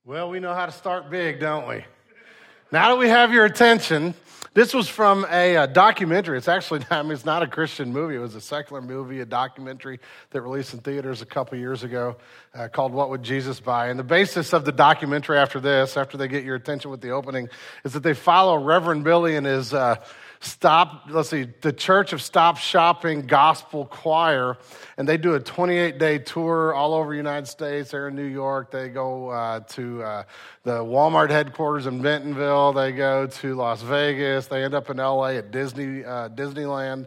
Well, we know how to start big, don't we? Now that we have your attention, this was from a documentary. It's actually, it's not a Christian movie. It was a secular movie, a documentary that released in theaters a couple years ago called What Would Jesus Buy? And the basis of the documentary after they get your attention with the opening, is that they follow Reverend Billy and his the Church of Stop Shopping Gospel Choir, and they do a 28-day tour all over the United States. They're in New York. They go to the Walmart headquarters in Bentonville. They go to Las Vegas. They end up in L.A. at Disneyland.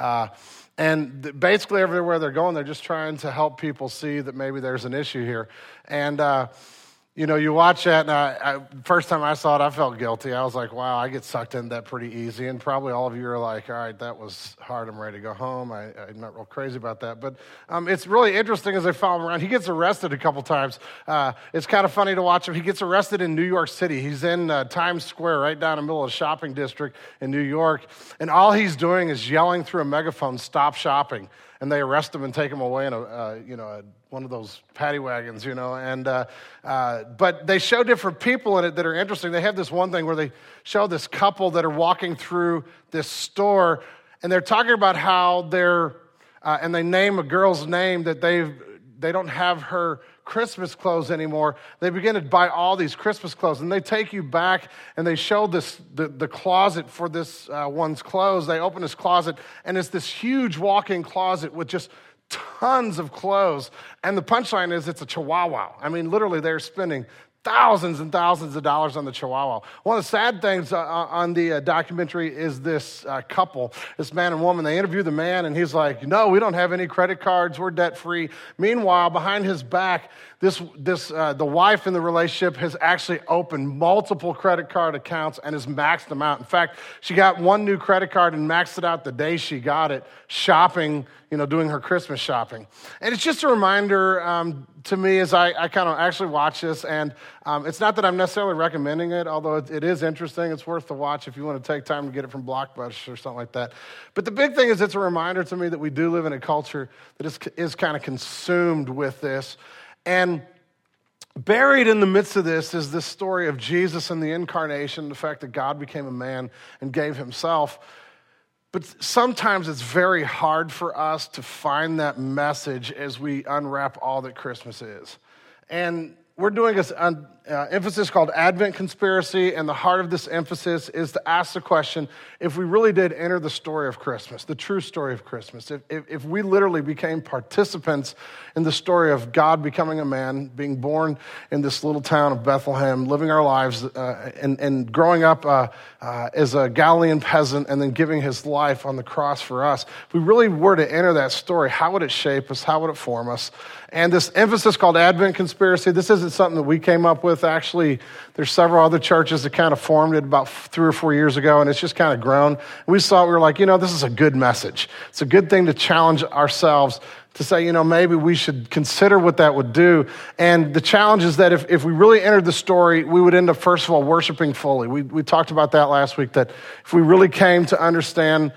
And basically everywhere they're going, they're just trying to help people see that maybe there's an issue here. And you watch that, and first time I saw it, I felt guilty. I was like, wow, I get sucked into that pretty easy. And probably all of you are like, all right, that was hard. I'm ready to go home. I'm not real crazy about that. But it's really interesting as they follow him around. He gets arrested a couple times. It's kind of funny to watch him. He gets arrested in New York City. He's in Times Square, right down in the middle of the shopping district in New York. And all he's doing is yelling through a megaphone, "Stop shopping." And they arrest him and take him away in one of those paddy wagons, but they show different people in it that are interesting. They have this one thing where they show this couple that are walking through this store, and they're talking about how and they name a girl's name that they don't have her Christmas clothes anymore. They begin to buy all these Christmas clothes, and they take you back, and they show the closet for this one's clothes. They open this closet, and it's this huge walk-in closet with just tons of clothes. And the punchline is it's a Chihuahua. I mean, literally, they're spending thousands and thousands of dollars on the Chihuahua. One of the sad things on the documentary is this couple, this man and woman. They interview the man, and he's like, no, we don't have any credit cards. We're debt-free. Meanwhile, behind his back, the wife in the relationship has actually opened multiple credit card accounts and has maxed them out. In fact, she got one new credit card and maxed it out the day she got it, shopping, doing her Christmas shopping. And it's just a reminder to me as I kind of actually watch this, and it's not that I'm necessarily recommending it, although it is interesting. It's worth the watch if you want to take time to get it from Blockbuster or something like that. But the big thing is it's a reminder to me that we do live in a culture that is kind of consumed with this. And buried in the midst of this is this story of Jesus and the incarnation, the fact that God became a man and gave himself. But sometimes it's very hard for us to find that message as we unwrap all that Christmas is. And we're doing an emphasis called Advent Conspiracy, and the heart of this emphasis is to ask the question, if we really did enter the story of Christmas, the true story of Christmas, if we literally became participants in the story of God becoming a man, being born in this little town of Bethlehem, living our lives and growing up as a Galilean peasant and then giving his life on the cross for us, if we really were to enter that story, how would it shape us? How would it form us? And this emphasis called Advent Conspiracy, this isn't something that we came up with. Actually, there's several other churches that kind of formed it about 3 or 4 years ago, and it's just kind of grown. We were like, this is a good message. It's a good thing to challenge ourselves to say, maybe we should consider what that would do. And the challenge is that if we really entered the story, we would end up, first of all, worshiping fully. We talked about that last week, that if we really came to understand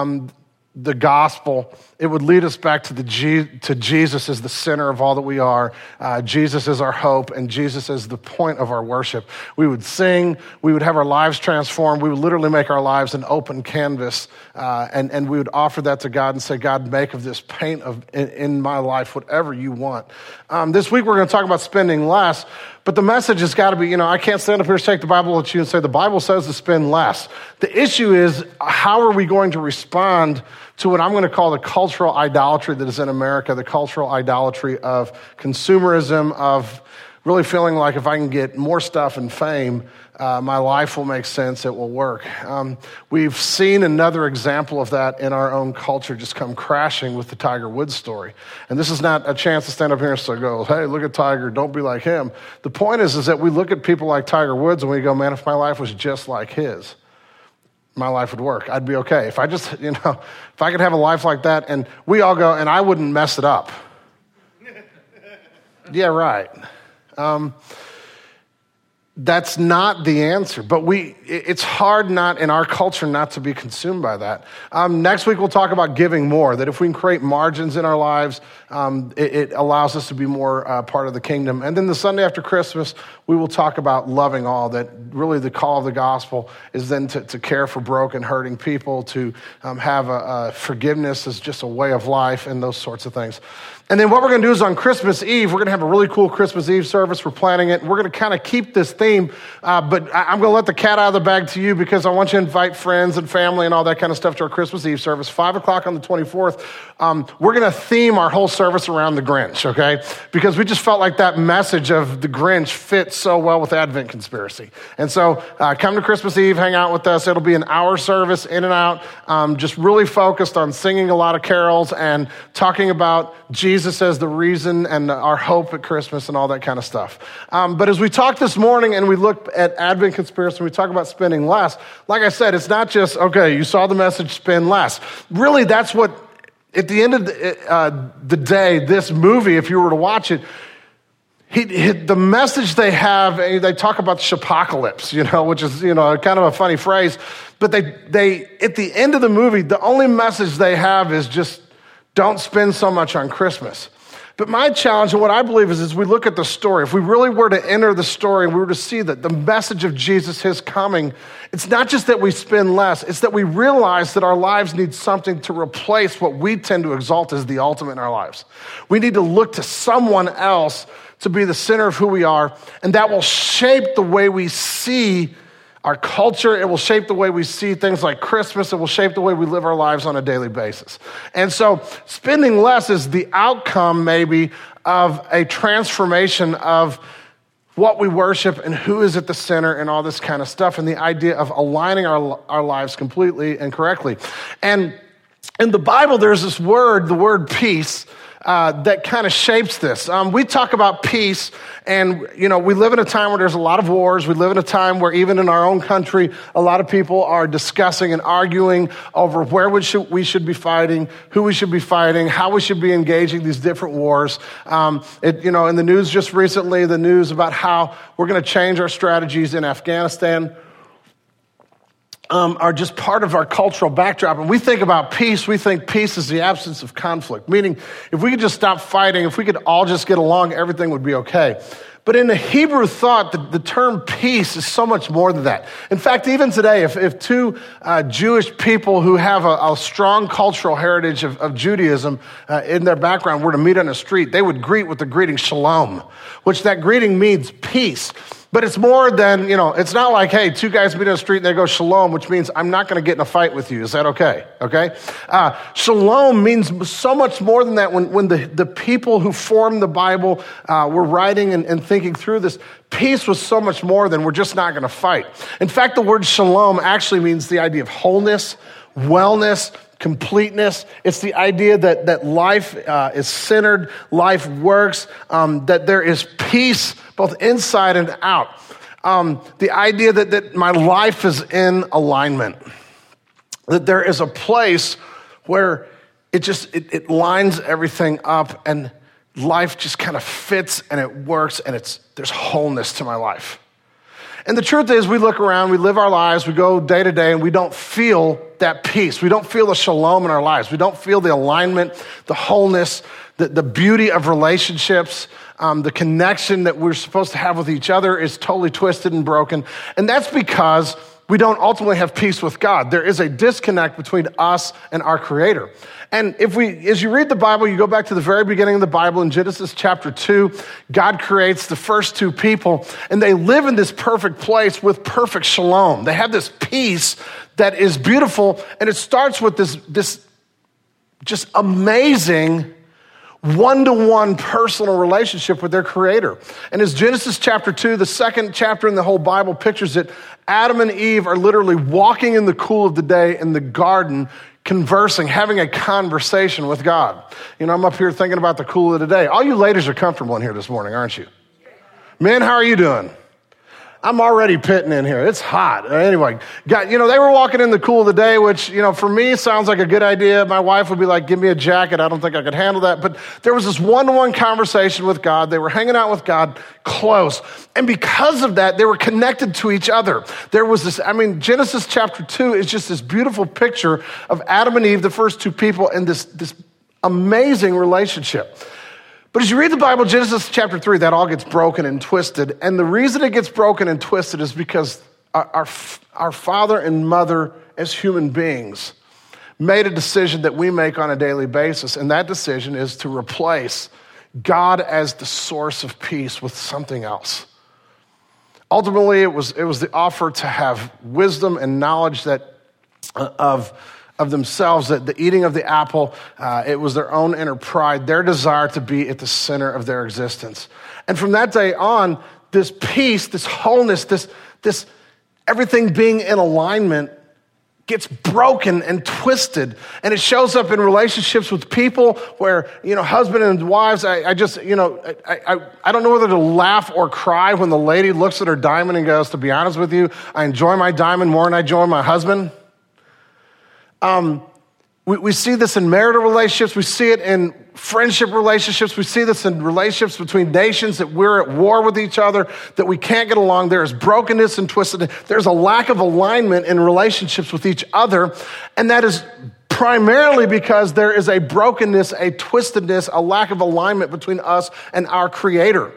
the gospel, it would lead us back to Jesus as the center of all that we are. Jesus is our hope, and Jesus is the point of our worship. We would sing, we would have our lives transformed, we would literally make our lives an open canvas, and we would offer that to God and say, God, make of this paint in my life whatever you want. This week we're going to talk about spending less, but the message has got to be, I can't stand up here and take the Bible at you and say, the Bible says to spend less. The issue is, how are we going to respond to what I'm going to call the cultural idolatry that is in America, the cultural idolatry of consumerism, of really feeling like if I can get more stuff and fame, my life will make sense, it will work. We've seen another example of that in our own culture just come crashing with the Tiger Woods story. And this is not a chance to stand up here and go, hey, look at Tiger, don't be like him. The point is that we look at people like Tiger Woods and we go, man, if my life was just like his, my life would work. I'd be okay. If I just, if I could have a life like that, and we all go, and I wouldn't mess it up. Yeah, right. that's not the answer, but it's hard not in our culture not to be consumed by that. Next week, we'll talk about giving more, that if we can create margins in our lives, it allows us to be more part of the kingdom. And then the Sunday after Christmas, we will talk about loving all, that really the call of the gospel is then to care for broken, hurting people, to have forgiveness as just a way of life and those sorts of things. And then what we're going to do is on Christmas Eve, we're going to have a really cool Christmas Eve service. We're planning it. We're going to kind of keep this theme, but I'm going to let the cat out of the bag to you because I want you to invite friends and family and all that kind of stuff to our Christmas Eve service, 5 o'clock on the 24th. We're going to theme our whole service around the Grinch, okay? Because we just felt like that message of the Grinch fits so well with Advent Conspiracy. And so come to Christmas Eve, hang out with us. It'll be an hour service, in and out, just really focused on singing a lot of carols and talking about Jesus as the reason and our hope at Christmas and all that kind of stuff. But as we talked this morning and we looked at Advent Conspiracy, we talk about spending less. Like I said, it's not just, okay, you saw the message, spend less. Really, that's what, at the end of the day, this movie, if you were to watch it, the message they have, they talk about the shapocalypse, which is, kind of a funny phrase. But they at the end of the movie, the only message they have is just don't spend so much on Christmas. But my challenge and what I believe is, as we look at the story, if we really were to enter the story and we were to see that the message of Jesus, his coming, it's not just that we spend less, it's that we realize that our lives need something to replace what we tend to exalt as the ultimate in our lives. We need to look to someone else to be the center of who we are, and that will shape the way we see our culture. It will shape the way we see things like Christmas. It will shape the way we live our lives on a daily basis. And so spending less is the outcome maybe of a transformation of what we worship and who is at the center and all this kind of stuff, and the idea of aligning our lives completely and correctly. And in the Bible, there's this word, the word peace, that kind of shapes this. We talk about peace, and we live in a time where there's a lot of wars. We live in a time where even in our own country, a lot of people are discussing and arguing over where we should be fighting, who we should be fighting, how we should be engaging these different wars. In the news just recently, the news about how we're going to change our strategies in Afghanistan are just part of our cultural backdrop. And we think about peace, we think peace is the absence of conflict, meaning if we could just stop fighting, if we could all just get along, everything would be okay. But in the Hebrew thought, the term peace is so much more than that. In fact, even today, if two Jewish people who have a strong cultural heritage of Judaism in their background were to meet on the street, they would greet with the greeting shalom, which that greeting means peace. But it's more than, it's not like, hey, two guys meet on the street and they go shalom, which means I'm not going to get in a fight with you. Is that okay? Okay? Shalom means so much more than that. When the people who formed the Bible were writing and thinking through this, peace was so much more than we're just not going to fight. In fact, the word shalom actually means the idea of wholeness, wellness, completeness. It's the idea that life is centered, life works, that there is peace both inside and out. The idea that my life is in alignment, that there is a place where it lines everything up and life just kind of fits and it works and there's wholeness to my life. And the truth is, we look around, we live our lives, we go day to day, and we don't feel that peace. We don't feel the shalom in our lives. We don't feel the alignment, the wholeness, the beauty of relationships, the connection that we're supposed to have with each other is totally twisted and broken. And that's because we don't ultimately have peace with God. There is a disconnect between us and our Creator. And as you read the Bible, you go back to the very beginning of the Bible in Genesis chapter 2, God creates the first two people, and they live in this perfect place with perfect shalom. They have this peace that is beautiful, and it starts with this just amazing one-to-one personal relationship with their Creator. And as Genesis chapter 2, the second chapter in the whole Bible pictures it, Adam and Eve are literally walking in the cool of the day in the garden, conversing, having a conversation with God. I'm up here thinking about the cool of the day. All you ladies are comfortable in here this morning, aren't you? Men, how are you doing? I'm already pitting in here. It's hot. Anyway, they were walking in the cool of the day, which, for me sounds like a good idea. My wife would be like, give me a jacket. I don't think I could handle that. But there was this one-to-one conversation with God. They were hanging out with God close. And because of that, they were connected to each other. There was this, Genesis chapter 2 is just this beautiful picture of Adam and Eve, the first two people, and this amazing relationship. But as you read the Bible, Genesis chapter 3, that all gets broken and twisted. And the reason it gets broken and twisted is because our father and mother as human beings made a decision that we make on a daily basis. And that decision is to replace God as the source of peace with something else. Ultimately, it was the offer to have wisdom and knowledge that of themselves, that the eating of the apple, it was their own inner pride, their desire to be at the center of their existence. And from that day on, this peace, this wholeness, this everything being in alignment gets broken and twisted. And it shows up in relationships with people where, husband and wives, I don't know whether to laugh or cry when the lady looks at her diamond and goes, to be honest with you, I enjoy my diamond more than I enjoy my husband. We see this in marital relationships. We see it in friendship relationships. We see this in relationships between nations, that we're at war with each other, that we can't get along. There is brokenness and twisted. There's a lack of alignment in relationships with each other. And that is primarily because there is a brokenness, a twistedness, a lack of alignment between us and our Creator.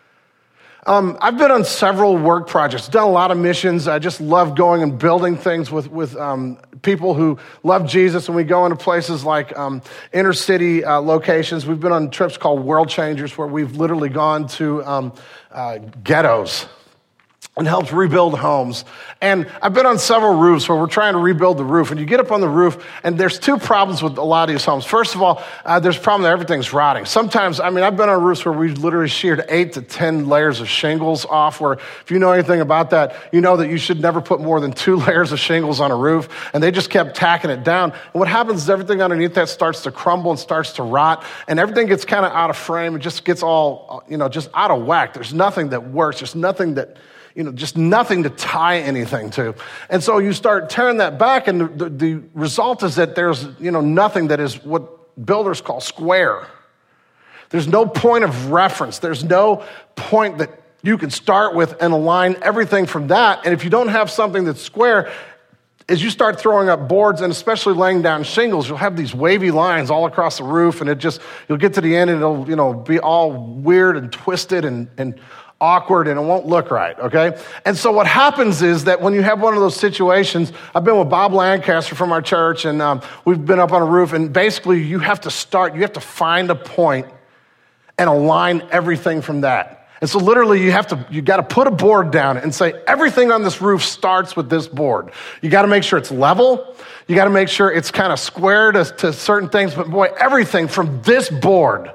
I've been on several work projects, done a lot of missions. I just love going and building things with people who love Jesus, and we go into places like inner city locations. We've been on trips called World Changers, where we've literally gone to ghettos and helped rebuild homes. And I've been on several roofs where we're trying to rebuild the roof. And you get up on the roof, and there's two problems with a lot of these homes. First of all, there's a problem that everything's rotting. Sometimes, I've been on roofs where we've literally sheared 8 to 10 layers of shingles off, where if you know anything about that, you know that you should never put more than 2 layers of shingles on a roof. And they just kept tacking it down. And what happens is everything underneath that starts to crumble and starts to rot. And everything gets kind of out of frame. It just gets all, just out of whack. There's nothing that works. There's nothing that... just nothing to tie anything to. And so you start tearing that back, and the result is that there's, nothing that is what builders call square. There's no point of reference. There's no point that you can start with and align everything from that. And if you don't have something that's square, as you start throwing up boards, and especially laying down shingles, you'll have these wavy lines all across the roof, and you'll get to the end, and it'll, be all weird and twisted and awkward, and it won't look right, okay? And so what happens is that when you have one of those situations, I've been with Bob Lancaster from our church, and we've been up on a roof, and basically you have to find a point and align everything from that. And so literally you got to put a board down and say, everything on this roof starts with this board. You got to make sure it's level. You got to make sure it's kind of square to certain things, but boy, everything from this board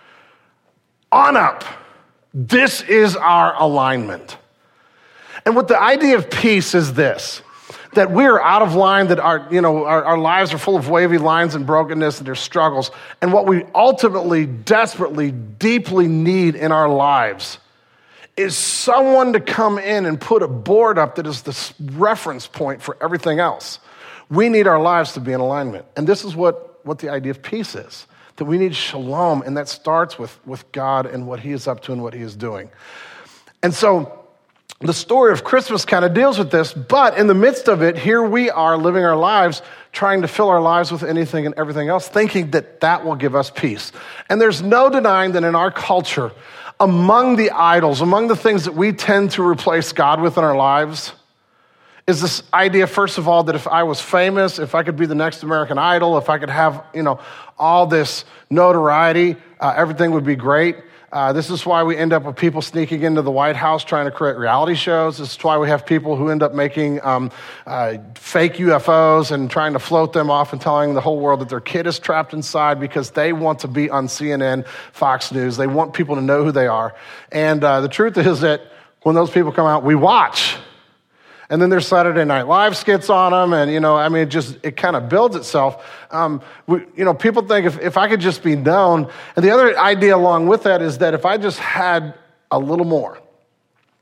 on up, this is our alignment. And what the idea of peace is this, that we are out of line, that our lives are full of wavy lines and brokenness and there's struggles. And what we ultimately, desperately, deeply need in our lives is someone to come in and put a board up that is the reference point for everything else. We need our lives to be in alignment. And this is what the idea of peace is. That we need shalom, and that starts with God and what he is up to and what he is doing. And so the story of Christmas kind of deals with this, but in the midst of it, here we are living our lives, trying to fill our lives with anything and everything else, thinking that will give us peace. And there's no denying that in our culture, among the idols, among the things that we tend to replace God with in our lives, is this idea, first of all, that if I was famous, if I could be the next American Idol, if I could have, all this notoriety, everything would be great. This is why we end up with people sneaking into the White House trying to create reality shows. This is why we have people who end up making fake UFOs and trying to float them off and telling the whole world that their kid is trapped inside because they want to be on CNN, Fox News. They want people to know who they are. And the truth is that when those people come out, we watch. And then there's Saturday Night Live skits on them, and it kind of builds itself. People think if I could just be known, and the other idea along with that is that if I just had a little more,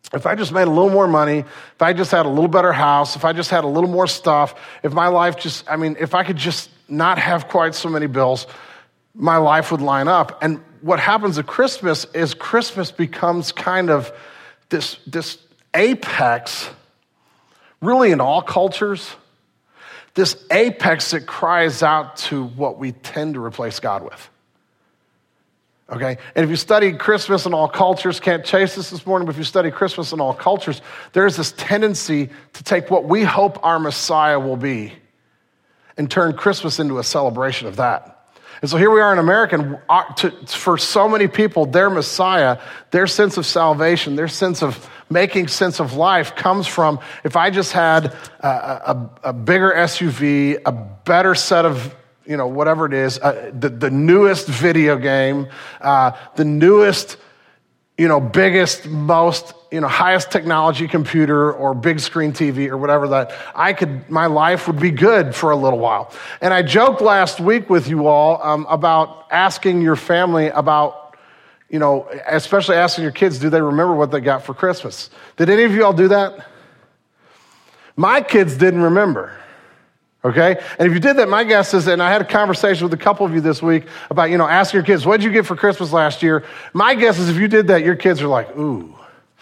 if I just made a little more money, if I just had a little better house, if I just had a little more stuff, if my life if I could just not have quite so many bills, my life would line up. And what happens at Christmas is Christmas becomes kind of this apex, really in all cultures, this apex that cries out to what we tend to replace God with. Okay? And if you study Christmas in all cultures, can't chase this morning, but if you study Christmas in all cultures, there's this tendency to take what we hope our Messiah will be and turn Christmas into a celebration of that. And so here we are in America, and for so many people, their Messiah, their sense of salvation, their sense of making sense of life comes from, if I just had a bigger SUV, a better set of, whatever it is, the newest video game, the newest, biggest, most, highest technology computer or big screen TV or whatever, that my life would be good for a little while. And I joked last week with you all about asking your family about, especially asking your kids, do they remember what they got for Christmas? Did any of you all do that? My kids didn't remember. Okay? And if you did that, my guess is, and I had a conversation with a couple of you this week about, asking your kids, what did you get for Christmas last year? My guess is if you did that, your kids are like, ooh.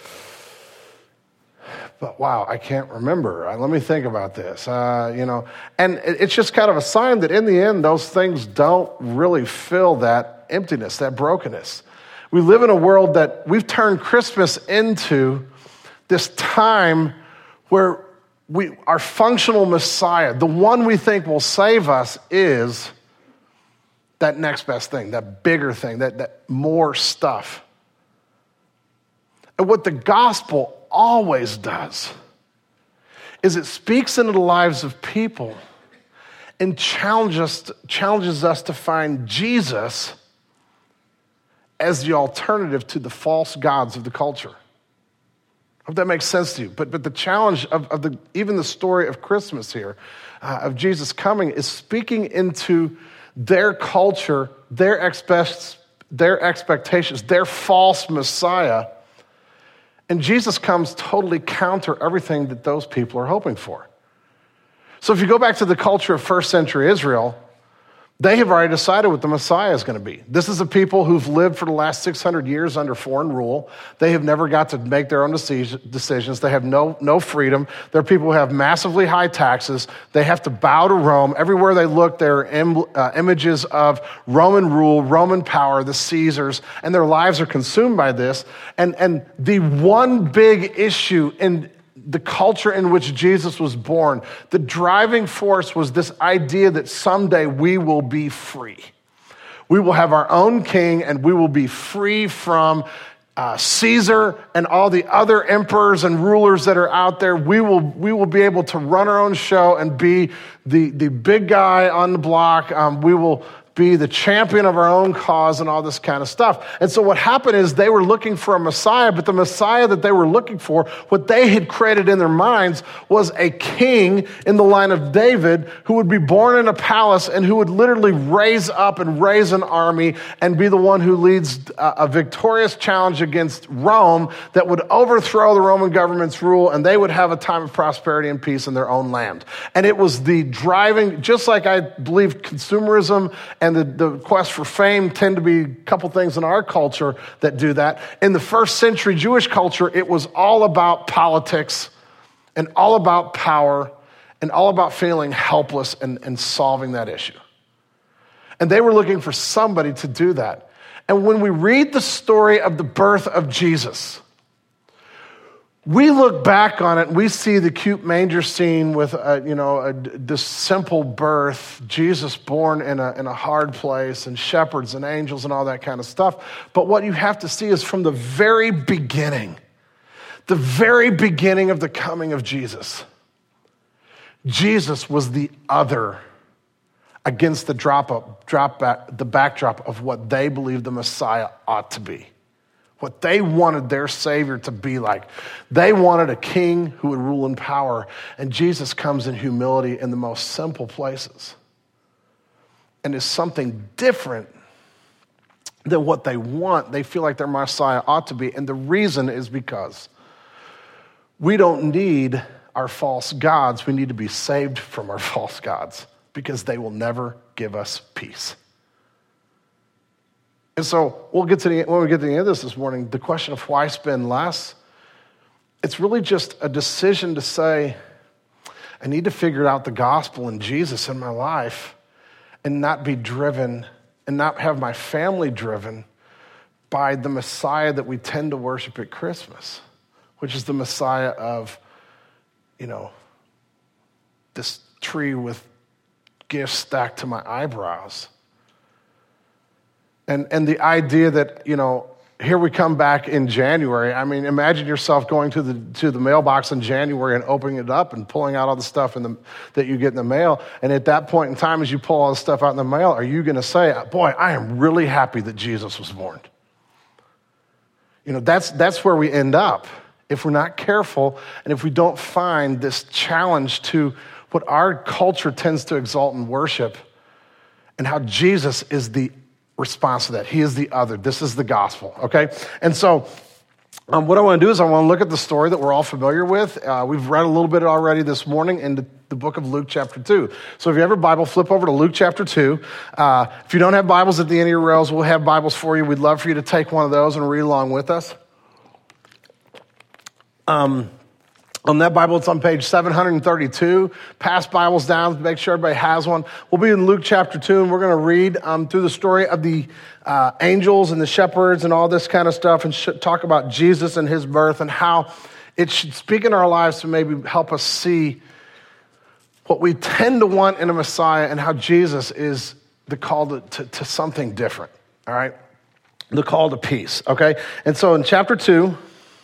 But wow, I can't remember. Let me think about this. And it's just kind of a sign that in the end, those things don't really fill that emptiness, that brokenness. We live in a world that we've turned Christmas into this time where our functional Messiah, the one we think will save us, is that next best thing, that bigger thing, that more stuff. And what the gospel always does is it speaks into the lives of people and challenges us to find Jesus as the alternative to the false gods of the culture. I hope that makes sense to you. But the challenge of even the story of Christmas here, of Jesus coming, is speaking into their culture, their expectations, their false Messiah. And Jesus comes totally counter everything that those people are hoping for. So if you go back to the culture of first century Israel, they have already decided what the Messiah is going to be. This is a people who've lived for the last 600 years under foreign rule. They have never got to make their own decisions. They have no freedom. They're people who have massively high taxes. They have to bow to Rome. Everywhere they look, there are images of Roman rule, Roman power, the Caesars, and their lives are consumed by this. And the one big issue in the culture in which Jesus was born, the driving force was this idea that someday we will be free. We will have our own king and we will be free from Caesar and all the other emperors and rulers that are out there. We will be able to run our own show and be the big guy on the block. We will be the champion of our own cause and all this kind of stuff. And so what happened is they were looking for a Messiah, but the Messiah that they were looking for, what they had created in their minds was a king in the line of David who would be born in a palace and who would literally raise up and raise an army and be the one who leads a victorious challenge against Rome that would overthrow the Roman government's rule, and they would have a time of prosperity and peace in their own land. And it was the driving, just like I believe consumerism and the quest for fame tend to be a couple things in our culture that do that. In the first century Jewish culture, it was all about politics and all about power and all about feeling helpless and solving that issue. And they were looking for somebody to do that. And when we read the story of the birth of Jesus, we look back on it and we see the cute manger scene with this simple birth, Jesus born in a hard place, and shepherds and angels and all that kind of stuff. But what you have to see is from the very beginning of the coming of Jesus, Jesus was the other against the backdrop of what they believed the Messiah ought to be. What they wanted their Savior to be like. They wanted a king who would rule in power, and Jesus comes in humility in the most simple places and is something different than what they want. They feel like their Messiah ought to be, and the reason is because we don't need our false gods. We need to be saved from our false gods because they will never give us peace. And so when we get to the end of this morning, the question of why spend less, it's really just a decision to say, I need to figure out the gospel and Jesus in my life and not be driven and not have my family driven by the Messiah that we tend to worship at Christmas, which is the Messiah of, this tree with gifts stacked to my eyebrows. And the idea that, here we come back in January. I mean, imagine yourself going to the mailbox in January and opening it up and pulling out all the stuff that you get in the mail. And at that point in time, as you pull all the stuff out in the mail, are you going to say, boy, I am really happy that Jesus was born? That's where we end up if we're not careful and if we don't find this challenge to what our culture tends to exalt in worship and how Jesus is the response to that. He is the other. This is the gospel, okay? And so what I want to do is I want to look at the story that we're all familiar with. We've read a little bit already this morning in the book of Luke chapter 2. So if you have a Bible, flip over to Luke chapter 2. If you don't have Bibles at the end of your rails, we'll have Bibles for you. We'd love for you to take one of those and read along with us. On that Bible, it's on page 732. Pass Bibles down to make sure everybody has one. We'll be in Luke chapter 2, and we're going to read through the story of the angels and the shepherds and all this kind of stuff and talk about Jesus and his birth and how it should speak in our lives to maybe help us see what we tend to want in a Messiah and how Jesus is the call to something different, all right? The call to peace, okay? And so in chapter 2,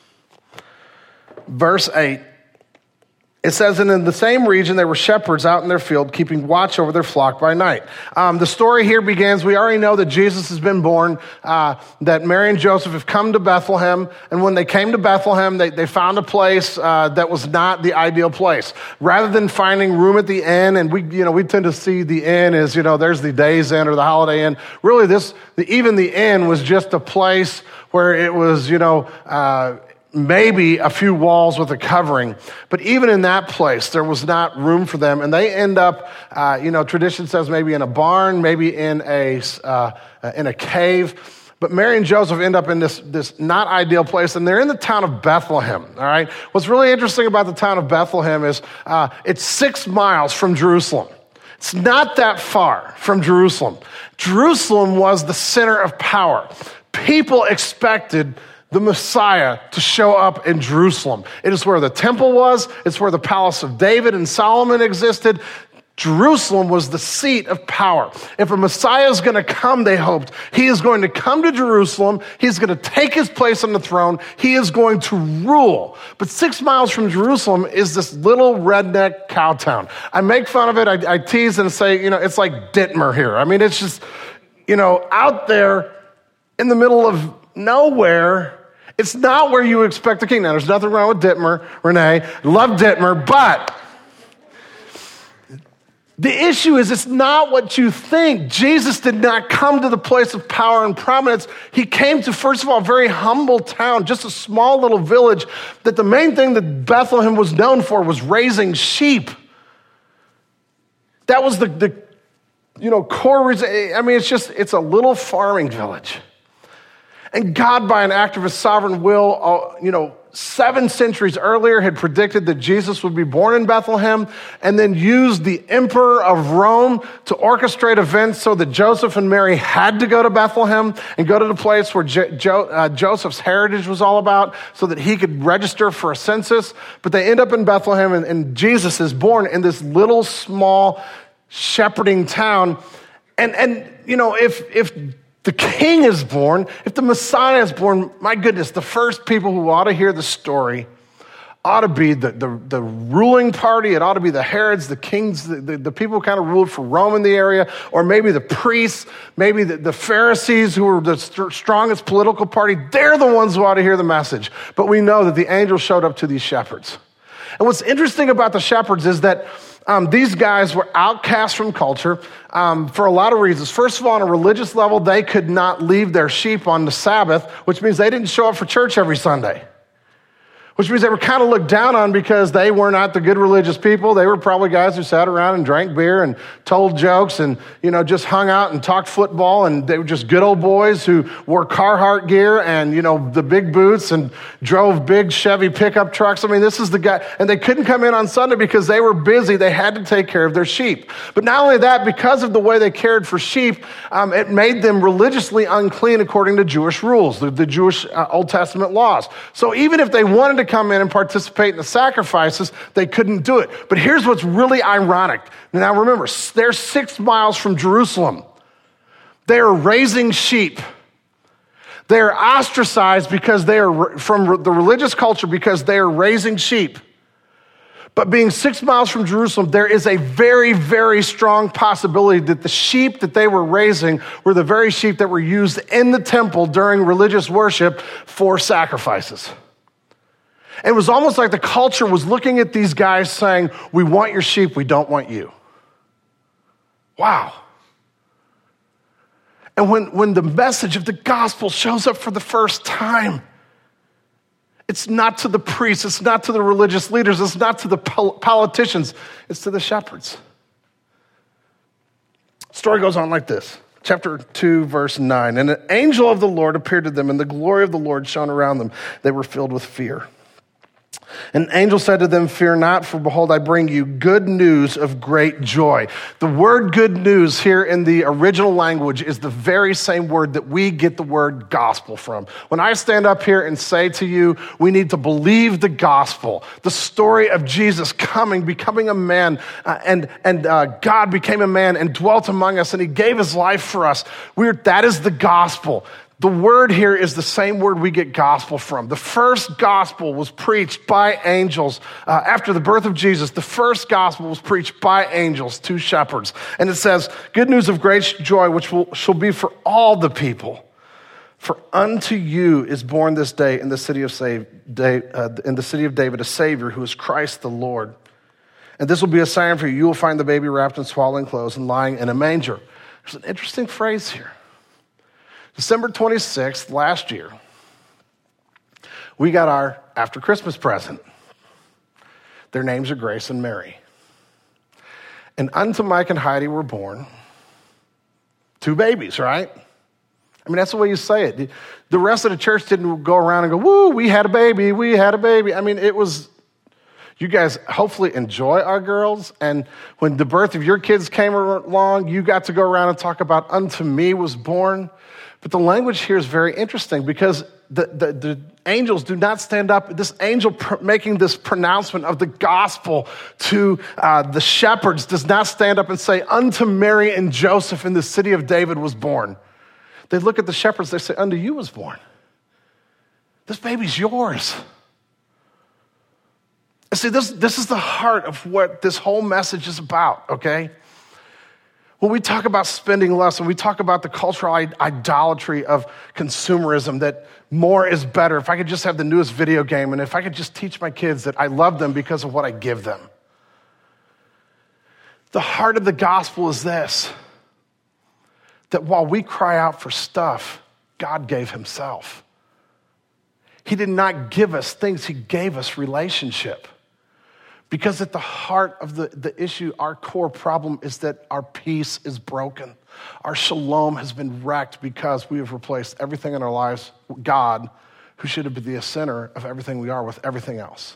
verse 8, it says, and in the same region, there were shepherds out in their field, keeping watch over their flock by night. The story here begins, we already know that Jesus has been born, that Mary and Joseph have come to Bethlehem, and when they came to Bethlehem, they found a place that was not the ideal place. Rather than finding room at the inn, and we tend to see the inn as, there's the Days Inn or the Holiday Inn. Really, even the inn was just a place where it was, maybe a few walls with a covering. But even in that place, there was not room for them. And they end up, tradition says maybe in a barn, maybe in a cave. But Mary and Joseph end up in this not ideal place, and they're in the town of Bethlehem, all right? What's really interesting about the town of Bethlehem is it's 6 miles from Jerusalem. It's not that far from Jerusalem. Jerusalem was the center of power. People expected the Messiah to show up in Jerusalem. It is where the temple was. It's where the palace of David and Solomon existed. Jerusalem was the seat of power. If a Messiah is going to come, they hoped, he is going to come to Jerusalem. He's going to take his place on the throne. He is going to rule. But 6 miles from Jerusalem is this little redneck cow town. I make fun of it. I tease and say, it's like Dittmer here. I mean, it's just, out there in the middle of nowhere. It's not where you expect the king. Now, there's nothing wrong with Dittmer, Renee. Love Dittmer, but the issue is it's not what you think. Jesus did not come to the place of power and prominence. He came to, first of all, a very humble town, just a small little village that the main thing that Bethlehem was known for was raising sheep. That was the core reason. I mean, it's a little farming village. And God, by an act of his sovereign will, 7 centuries earlier had predicted that Jesus would be born in Bethlehem and then used the emperor of Rome to orchestrate events so that Joseph and Mary had to go to Bethlehem and go to the place where Joseph's heritage was all about so that he could register for a census. But they end up in Bethlehem and Jesus is born in this little small shepherding town. And if the king is born, if the Messiah is born, my goodness, the first people who ought to hear the story ought to be the ruling party. It ought to be the Herods, the kings, the people who kind of ruled for Rome in the area, or maybe the priests, maybe the Pharisees who were the strongest political party. They're the ones who ought to hear the message. But we know that the angel showed up to these shepherds. And what's interesting about the shepherds is that these guys were outcasts from culture for a lot of reasons. First of all, on a religious level, they could not leave their sheep on the Sabbath, which means they didn't show up for church every Sunday. which means they were kind of looked down on because they were not the good religious people. They were probably guys who sat around and drank beer and told jokes and, just hung out and talked football, and they were just good old boys who wore Carhartt gear and, the big boots and drove big Chevy pickup trucks. I mean, this is the guy, and they couldn't come in on Sunday because they were busy. They had to take care of their sheep. But not only that, because of the way they cared for sheep, it made them religiously unclean according to Jewish rules, the Jewish Old Testament laws. So even if they wanted to come in and participate in the sacrifices, they couldn't do it. But here's what's really ironic. Now remember, they're 6 miles from Jerusalem. They are raising sheep. They are ostracized because they are from the religious culture because they are raising sheep. But being 6 miles from Jerusalem, there is a very, very strong possibility that the sheep that they were raising were the very sheep that were used in the temple during religious worship for sacrifices. It was almost like the culture was looking at these guys saying, we want your sheep, we don't want you. Wow. And when the message of the gospel shows up for the first time, it's not to the priests, it's not to the religious leaders, it's not to the politicians, it's to the shepherds. Story goes on like this. Chapter 2, verse 9. And an angel of the Lord appeared to them, and the glory of the Lord shone around them. They were filled with fear. An angel said to them, fear not, for behold, I bring you good news of great joy. The word good news here in the original language is the very same word that we get the word gospel from. When I stand up here and say to you, we need to believe the gospel, the story of Jesus coming, becoming a man, and God became a man and dwelt among us, and he gave his life for us. That is the gospel. The word here is the same word we get gospel from. The first gospel was preached by angels. After the birth of Jesus, the first gospel was preached by angels to shepherds. And it says, good news of great joy, which shall be for all the people. For unto you is born this day in the city of David a Savior, who is Christ the Lord. And this will be a sign for you. You will find the baby wrapped in swaddling clothes and lying in a manger. There's an interesting phrase here. December 26th, last year, we got our after Christmas present. Their names are Grace and Mary. And unto Mike and Heidi were born 2 babies, right? I mean, that's the way you say it. The rest of the church didn't go around and go, woo, we had a baby, we had a baby. I mean, it was, you guys hopefully enjoy our girls. And when the birth of your kids came along, you got to go around and talk about unto me was born. But the language here is very interesting because the angels do not stand up. This angel making this pronouncement of the gospel to the shepherds does not stand up and say, unto Mary and Joseph in the city of David was born. They look at the shepherds, they say, unto you was born. This baby's yours. And see, this is the heart of what this whole message is about, okay? When we talk about spending less, when we talk about the cultural idolatry of consumerism, that more is better, if I could just have the newest video game, and if I could just teach my kids that I love them because of what I give them. The heart of the gospel is this, that while we cry out for stuff, God gave himself. He did not give us things, he gave us relationship. Because at the heart of the issue, our core problem is that our peace is broken. Our shalom has been wrecked because we have replaced everything in our lives, God, who should have been the center of everything we are, with everything else.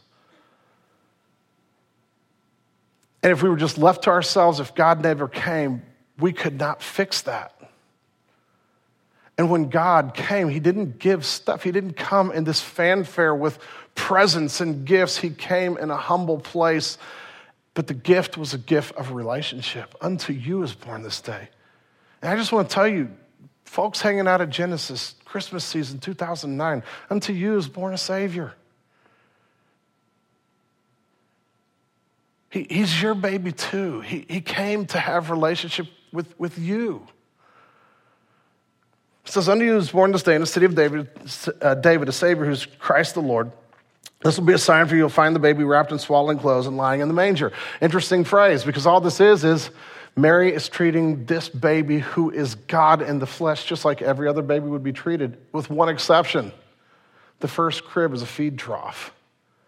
And if we were just left to ourselves, if God never came, we could not fix that. And when God came, he didn't give stuff. He didn't come in this fanfare with presents and gifts. He came in a humble place. But the gift was a gift of relationship. Unto you is born this day. And I just want to tell you, folks hanging out at Genesis, Christmas season 2009, unto you is born a Savior. He's your baby too. He came to have relationship with you. It says, unto you is born this day in the city of David, a Savior who's Christ the Lord. This will be a sign for you. You'll find the baby wrapped in swaddling clothes and lying in the manger. Interesting phrase, because all this is Mary is treating this baby who is God in the flesh just like every other baby would be treated, with one exception. The first crib is a feed trough.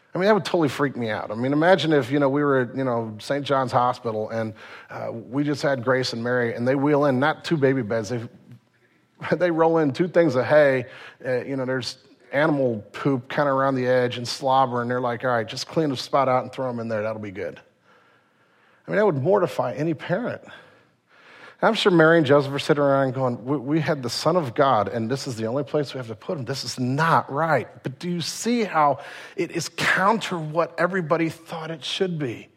I mean, that would totally freak me out. I mean, imagine if, we were at, St. John's Hospital and we just had Grace and Mary and they wheel in, not 2 baby beds, they roll in 2 things of hay. There's animal poop kind of around the edge and slobber, and they're like, all right, just clean the spot out and throw them in there. That'll be good. I mean, that would mortify any parent. I'm sure Mary and Joseph are sitting around going, we had the Son of God, and this is the only place we have to put him. This is not right. But do you see how it is counter what everybody thought it should be?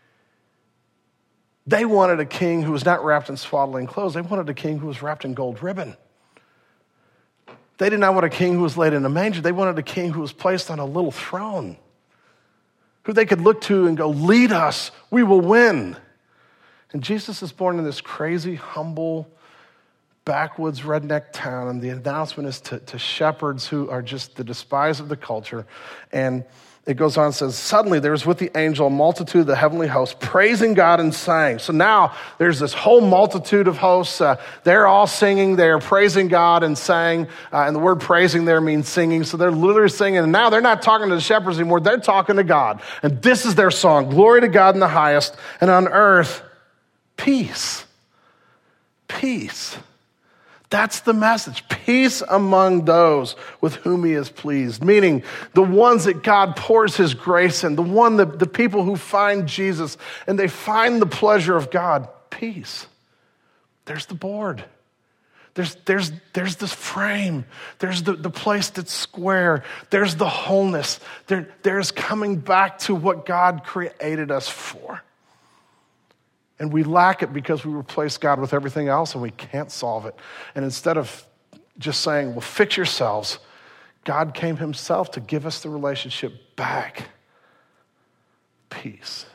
They wanted a king who was not wrapped in swaddling clothes. They wanted a king who was wrapped in gold ribbon. They did not want a king who was laid in a manger. They wanted a king who was placed on a little throne, who they could look to and go, lead us, we will win. And Jesus is born in this crazy, humble, backwoods, redneck town, and the announcement is to shepherds who are just the despised of the culture. And it goes on and says, suddenly there was with the angel a multitude of the heavenly hosts praising God and saying. So now there's this whole multitude of hosts. They're all singing. They're praising God and saying. And the word praising there means singing. So they're literally singing. And now they're not talking to the shepherds anymore. They're talking to God. And this is their song. Glory to God in the highest, and on earth, peace. Peace. That's the message. Peace among those with whom he is pleased. Meaning the ones that God pours his grace in. The people who find Jesus and they find the pleasure of God. Peace. There's the board. There's this frame. There's the place that's square. There's the wholeness. There's coming back to what God created us for. And we lack it because we replace God with everything else and we can't solve it. And instead of just saying, well, fix yourselves, God came himself to give us the relationship back. Peace.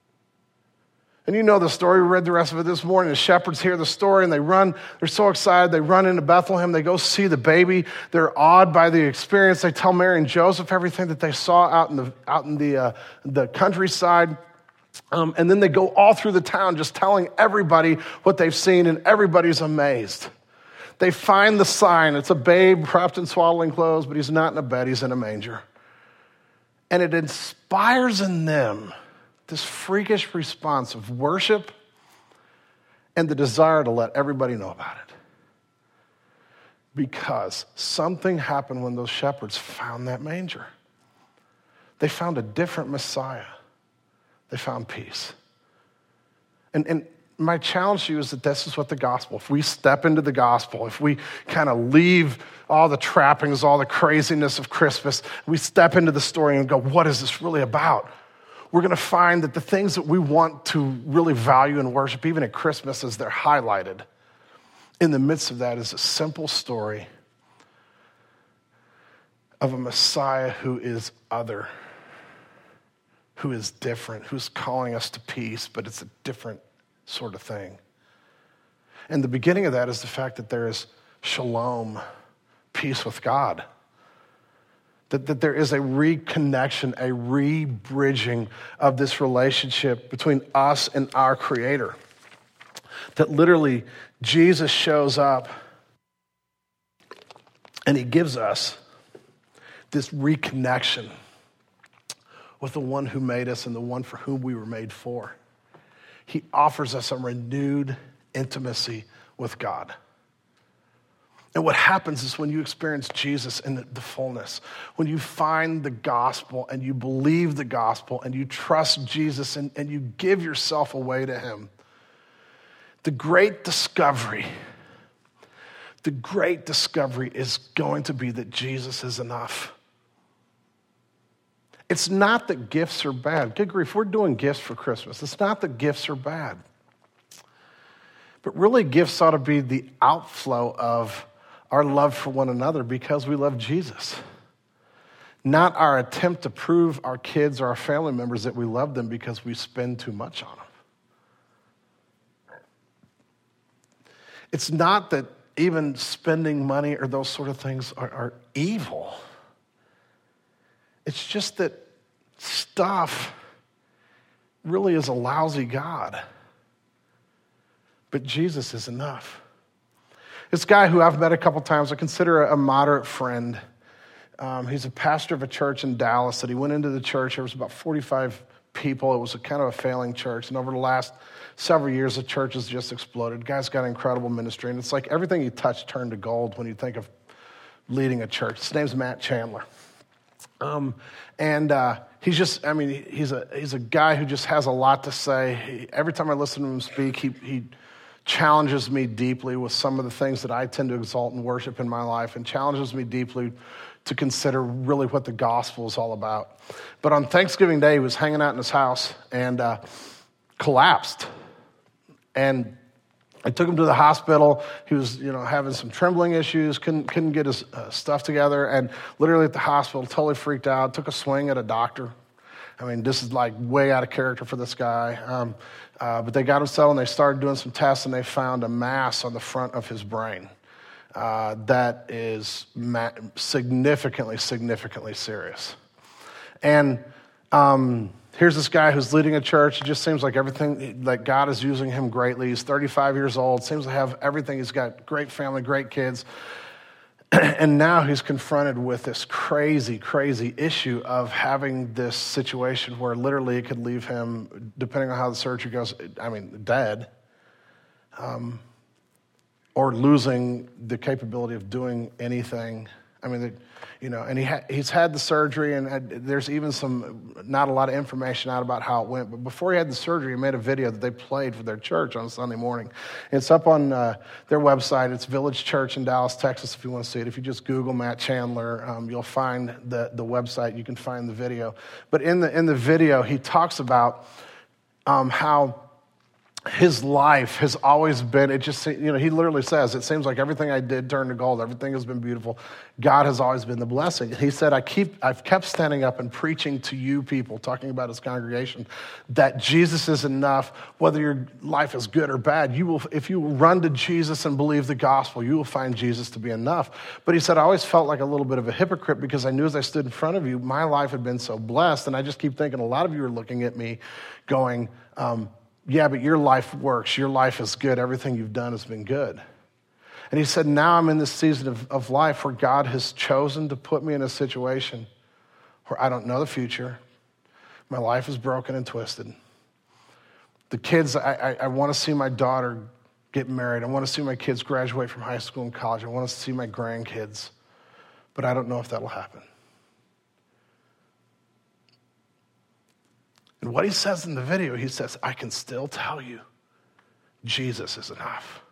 And you know the story. We read the rest of it this morning. The shepherds hear the story and they run. They're so excited. They run into Bethlehem. They go see the baby. They're awed by the experience. They tell Mary and Joseph everything that they saw out in the countryside. And then they go all through the town just telling everybody what they've seen, and everybody's amazed. They find the sign. It's a babe wrapped in swaddling clothes, but he's not in a bed, he's in a manger. And it inspires in them this freakish response of worship and the desire to let everybody know about it. Because something happened when those shepherds found that manger. They found a different Messiah. They found peace. And my challenge to you is that this is what the gospel, if we step into the gospel, if we kind of leave all the trappings, all the craziness of Christmas, we step into the story and go, what is this really about? We're going to find that the things that we want to really value and worship, even at Christmas as they're highlighted, in the midst of that is a simple story of a Messiah who is other, who is different, who's calling us to peace, but it's a different sort of thing. And the beginning of that is the fact that there is shalom, peace with God. That there is a reconnection, a re-bridging of this relationship between us and our Creator. That literally Jesus shows up and he gives us this reconnection with the one who made us and the one for whom we were made for. He offers us a renewed intimacy with God. And what happens is when you experience Jesus in the fullness, when you find the gospel and you believe the gospel and you trust Jesus and you give yourself away to him, the great discovery is going to be that Jesus is enough. It's not that gifts are bad. Good grief, we're doing gifts for Christmas. It's not that gifts are bad. But really, gifts ought to be the outflow of our love for one another because we love Jesus. Not our attempt to prove our kids or our family members that we love them because we spend too much on them. It's not that even spending money or those sort of things are evil. It's just that stuff really is a lousy God. But Jesus is enough. This guy who I've met a couple times, I consider a moderate friend. He's a pastor of a church in Dallas that he went into the church. There was about 45 people. It was a kind of a failing church. And over the last several years, the church has just exploded. The guy's got incredible ministry. And it's like everything he touched turned to gold when you think of leading a church. His name's Matt Chandler. He's just, he's a guy who just has a lot to say. Every time I listen to him speak, he challenges me deeply with some of the things that I tend to exalt and worship in my life, and challenges me deeply to consider really what the gospel is all about. But on Thanksgiving Day, he was hanging out in his house and collapsed. And I took him to the hospital. He was, having some trembling issues, couldn't get his stuff together, and literally at the hospital, totally freaked out, took a swing at a doctor. This is like way out of character for this guy. But they got him settled, and they started doing some tests, and they found a mass on the front of his brain that is significantly serious. And here's this guy who's leading a church. It just seems like everything, like God is using him greatly. He's 35 years old, seems to have everything. He's got great family, great kids. And now he's confronted with this crazy issue of having this situation where literally it could leave him, depending on how the surgery goes, dead, or losing the capability of doing anything. He's had the surgery, and there's even not a lot of information out about how it went. But before he had the surgery, he made a video that they played for their church on Sunday morning. It's up on their website. It's Village Church in Dallas, Texas, if you want to see it. If you just Google Matt Chandler, you'll find the website. You can find the video. But in the video, he talks about how his life has always been, he literally says, it seems like everything I did turned to gold. Everything has been beautiful. God has always been the blessing. He said, I've kept standing up and preaching to you people, talking about his congregation, that Jesus is enough, whether your life is good or bad. If you run to Jesus and believe the gospel, you will find Jesus to be enough. But he said, I always felt like a little bit of a hypocrite because I knew as I stood in front of you, my life had been so blessed. And I just keep thinking a lot of you are looking at me going, yeah, but your life works. Your life is good. Everything you've done has been good. And he said, now I'm in this season of life where God has chosen to put me in a situation where I don't know the future. My life is broken and twisted. The kids, I want to see my daughter get married. I want to see my kids graduate from high school and college. I want to see my grandkids. But I don't know if that'll happen. And what he says in the video, he says, I can still tell you, Jesus is enough.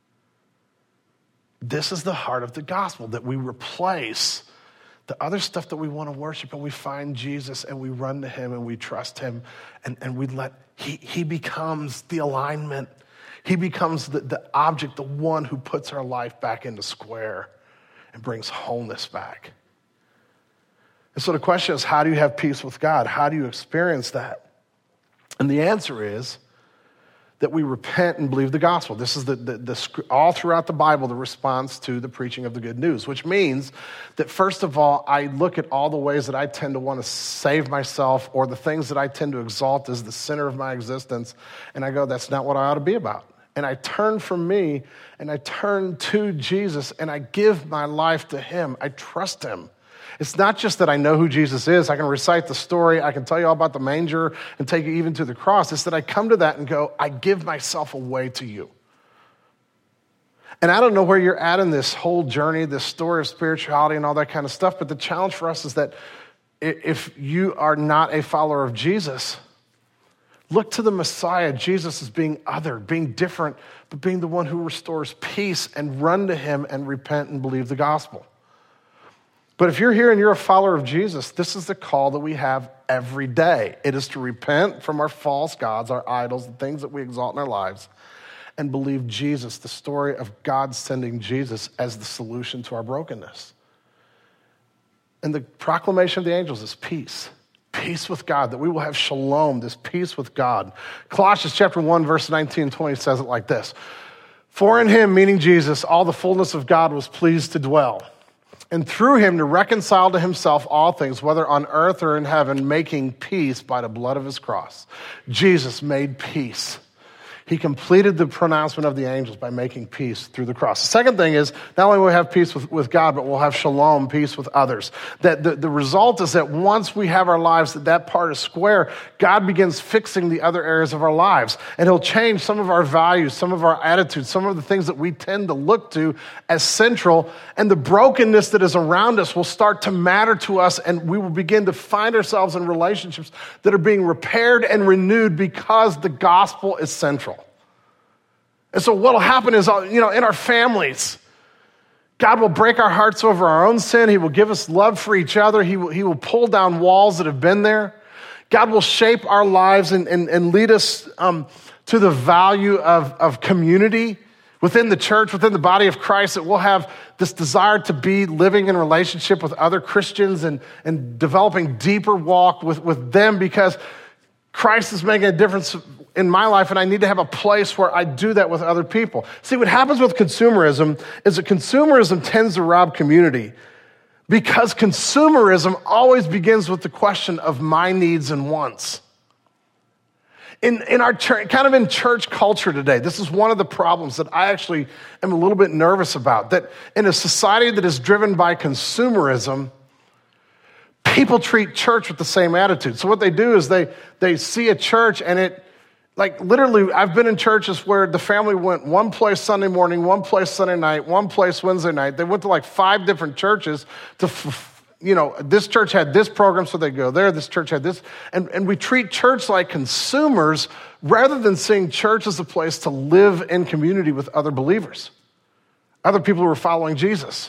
This is the heart of the gospel, that we replace the other stuff that we want to worship, and we find Jesus and we run to him and we trust him, and we he becomes the alignment. He becomes the object, the one who puts our life back into square and brings wholeness back. And so the question is, how do you have peace with God? How do you experience that? And the answer is that we repent and believe the gospel. This is the all throughout the Bible, the response to the preaching of the good news, which means that first of all, I look at all the ways that I tend to want to save myself, or the things that I tend to exalt as the center of my existence, and I go, that's not what I ought to be about. And I turn from me, and I turn to Jesus, and I give my life to him. I trust him. It's not just that I know who Jesus is. I can recite the story. I can tell you all about the manger and take you even to the cross. It's that I come to that and go, I give myself away to you. And I don't know where you're at in this whole journey, this story of spirituality and all that kind of stuff, but the challenge for us is that if you are not a follower of Jesus, look to the Messiah, Jesus, as being other, being different, but being the one who restores peace, and run to him and repent and believe the gospel. But if you're here and you're a follower of Jesus, this is the call that we have every day. It is to repent from our false gods, our idols, the things that we exalt in our lives, and believe Jesus, the story of God sending Jesus as the solution to our brokenness. And the proclamation of the angels is peace. Peace with God, that we will have shalom, this peace with God. Colossians chapter 1, verse 19 and 20 says it like this. For in him, meaning Jesus, all the fullness of God was pleased to dwell. And through him to reconcile to himself all things, whether on earth or in heaven, making peace by the blood of his cross. Jesus made peace. He completed the pronouncement of the angels by making peace through the cross. The second thing is, not only will we have peace with God, but we'll have shalom, peace with others. That the result is that once we have our lives, that part is square, God begins fixing the other areas of our lives. And he'll change some of our values, some of our attitudes, some of the things that we tend to look to as central. And the brokenness that is around us will start to matter to us, and we will begin to find ourselves in relationships that are being repaired and renewed because the gospel is central. And so what will happen is, in our families, God will break our hearts over our own sin. He will give us love for each other. He will pull down walls that have been there. God will shape our lives and lead us to the value of community within the church, within the body of Christ, that we'll have this desire to be living in relationship with other Christians and developing deeper walk with them, because Christ is making a difference in my life, and I need to have a place where I do that with other people. See, what happens with consumerism is that consumerism tends to rob community, because consumerism always begins with the question of my needs and wants. In our church, kind of in church culture today, this is one of the problems that I actually am a little bit nervous about, that in a society that is driven by consumerism, people treat church with the same attitude. So what they do is they see a church, and literally, I've been in churches where the family went one place Sunday morning, one place Sunday night, one place Wednesday night. They went to 5 different churches to, this church had this program, so they go there. This church had this. And we treat church like consumers rather than seeing church as a place to live in community with other believers, other people who are following Jesus.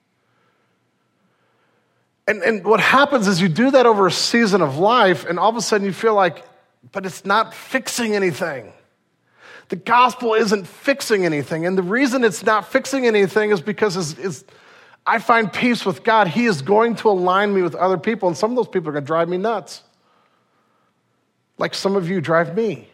And what happens is you do that over a season of life, and all of a sudden you feel like, but it's not fixing anything. The gospel isn't fixing anything. And the reason it's not fixing anything is because I find peace with God. He is going to align me with other people, and some of those people are going to drive me nuts. Like some of you drive me.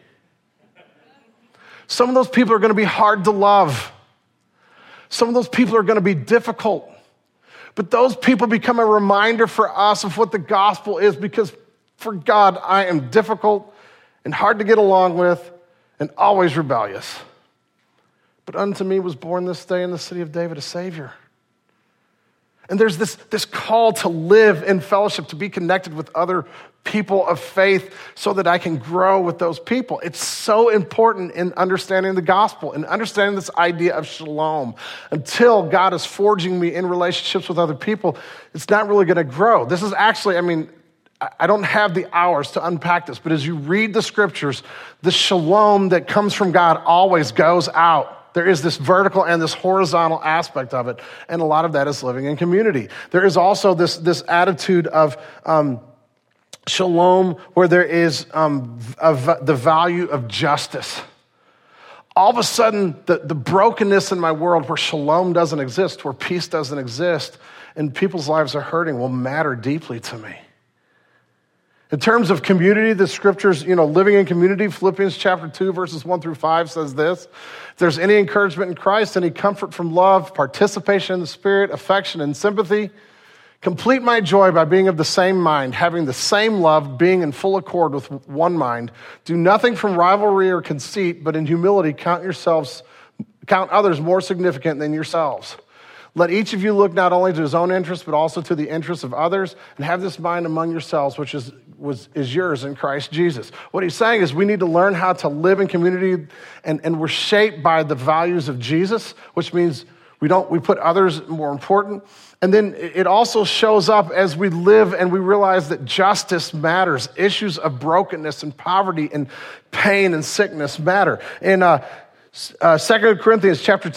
Some of those people are going to be hard to love. Some of those people are going to be difficult. But those people become a reminder for us of what the gospel is, because for God, I am difficult and hard to get along with and always rebellious. But unto me was born this day in the city of David a Savior. And there's this call to live in fellowship, to be connected with other people of faith so that I can grow with those people. It's so important in understanding the gospel and understanding this idea of shalom. Until God is forging me in relationships with other people, it's not really going to grow. This is actually, I don't have the hours to unpack this, but as you read the scriptures, the shalom that comes from God always goes out. There is this vertical and this horizontal aspect of it, and a lot of that is living in community. There is also this attitude of shalom where there is the value of justice. All of a sudden, the brokenness in my world where shalom doesn't exist, where peace doesn't exist, and people's lives are hurting will matter deeply to me. In terms of community, the scriptures, living in community, Philippians chapter 2, verses 1 through 5 says this: if there's any encouragement in Christ, any comfort from love, participation in the Spirit, affection and sympathy, complete my joy by being of the same mind, having the same love, being in full accord with one mind. Do nothing from rivalry or conceit, but in humility count others more significant than yourselves. Let each of you look not only to his own interest, but also to the interests of others, and have this mind among yourselves, which is yours in Christ Jesus. What he's saying is we need to learn how to live in community, and we're shaped by the values of Jesus, which means we put others more important. And then it also shows up as we live and we realize that justice matters. Issues of brokenness and poverty and pain and sickness matter. In 2 Corinthians chapter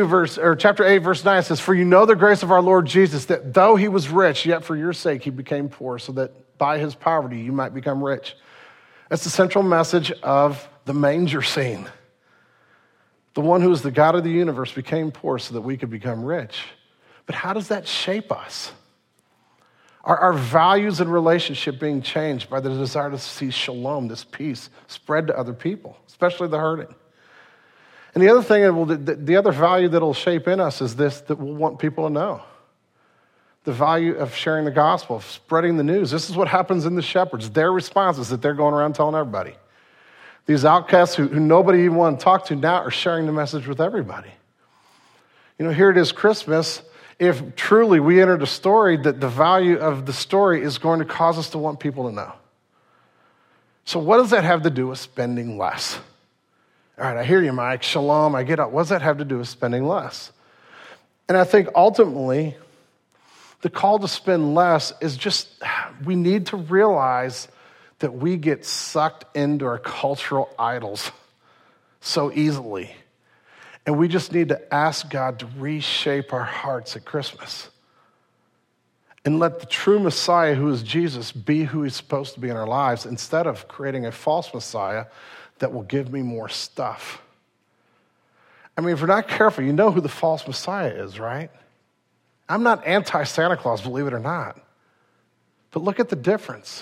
8, verse 9 says, for you know the grace of our Lord Jesus, that though he was rich, yet for your sake he became poor, so that by his poverty you might become rich. That's the central message of the manger scene. The one who is the God of the universe became poor so that we could become rich. But how does that shape us? Are our values and relationship being changed by the desire to see shalom, this peace, spread to other people, especially the hurting? And the other thing, the other value that will shape in us is this, that we'll want people to know. The value of sharing the gospel, of spreading the news. This is what happens in the shepherds. Their response is that they're going around telling everybody. These outcasts who nobody even wanted to talk to now are sharing the message with everybody. Here it is Christmas. If truly we entered a story, that the value of the story is going to cause us to want people to know. So what does that have to do with spending less? All right, I hear you, Mike. Shalom, I get it. What does that have to do with spending less? And I think ultimately, the call to spend less is just, we need to realize that we get sucked into our cultural idols so easily. And we just need to ask God to reshape our hearts at Christmas. And let the true Messiah, who is Jesus, be who he's supposed to be in our lives, instead of creating a false Messiah that will give me more stuff. I mean, if we're not careful, you know who the false Messiah is, right? I'm not anti-Santa Claus, believe it or not. But look at the difference.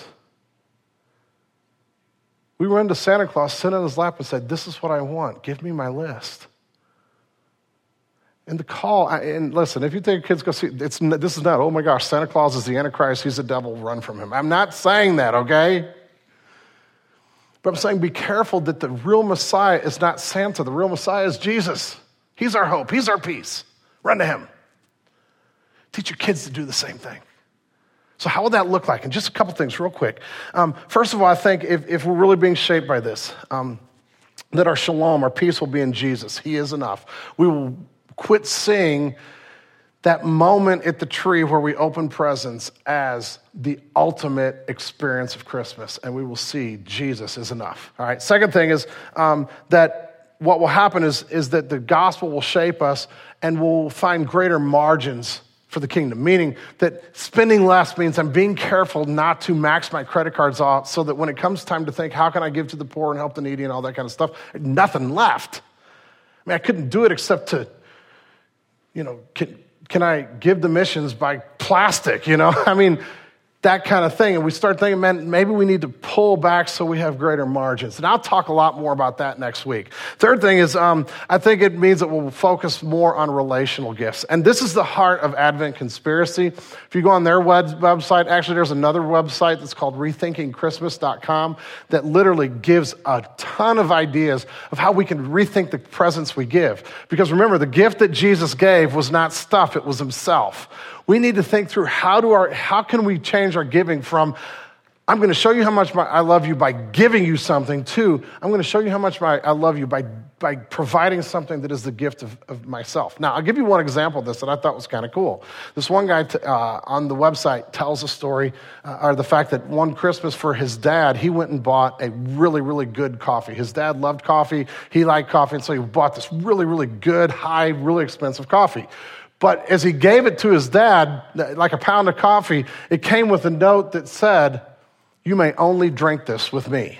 We run to Santa Claus, sit on his lap and said, this is what I want. Give me my list. And the call, and listen, if you take kids go see, this is not, oh my gosh, Santa Claus is the Antichrist, he's the devil, run from him. I'm not saying that, okay? But I'm saying be careful that the real Messiah is not Santa. The real Messiah is Jesus. He's our hope. He's our peace. Run to him. Teach your kids to do the same thing. So how would that look like? And just a couple things real quick. First of all, I think if we're really being shaped by this, that our shalom, our peace will be in Jesus. He is enough. We will quit seeing that moment at the tree where we open presents as the ultimate experience of Christmas, and we will see Jesus is enough. All right. Second thing is that what will happen is that the gospel will shape us, and we'll find greater margins for the kingdom, meaning that spending less means I'm being careful not to max my credit cards off so that when it comes time to think, how can I give to the poor and help the needy and all that kind of stuff, nothing left. I mean, I couldn't do it except to, can I give the missions by plastic, I mean, that kind of thing. And we start thinking, man, maybe we need to pull back so we have greater margins. And I'll talk a lot more about that next week. Third thing is, I think it means that we'll focus more on relational gifts. And this is the heart of Advent Conspiracy. If you go on their website, actually there's another website that's called rethinkingchristmas.com that literally gives a ton of ideas of how we can rethink the presents we give. Because remember, the gift that Jesus gave was not stuff, it was himself. We need to think through how can we change our giving from, I'm going to show you how much I love you by giving you something, to, I'm going to show you how much I love you by providing something that is the gift of myself. Now, I'll give you one example of this that I thought was kind of cool. This one guy on the website tells a story, or the fact that one Christmas for his dad, he went and bought a really, really good coffee. His dad loved coffee. He liked coffee, and so he bought this really, really good, high, really expensive coffee. But as he gave it to his dad, like a pound of coffee, it came with a note that said, you may only drink this with me.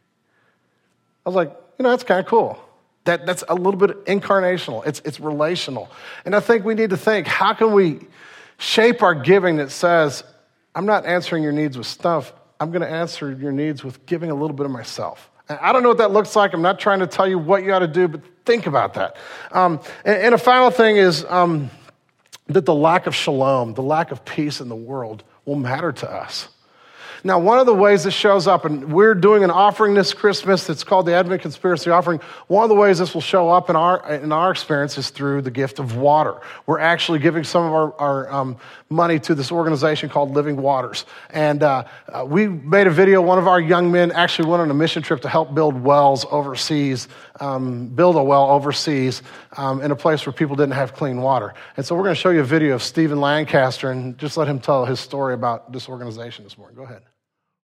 I was like, that's kind of cool. That's a little bit incarnational. It's relational. And I think we need to think, how can we shape our giving that says, I'm not answering your needs with stuff. I'm going to answer your needs with giving a little bit of myself. And I don't know what that looks like. I'm not trying to tell you what you ought to do, but think about that. And a final thing is, that the lack of shalom, the lack of peace in the world will matter to us. Now, one of the ways this shows up, and we're doing an offering this Christmas that's called the Advent Conspiracy Offering. One of the ways this will show up in our experience is through the gift of water. We're actually giving some of our money to this organization called Living Waters. And we made a video. One of our young men actually went on a mission trip to help build wells overseas, build a well overseas in a place where people didn't have clean water. And so we're going to show you a video of Stephen Lancaster and just let him tell his story about this organization this morning. Go ahead.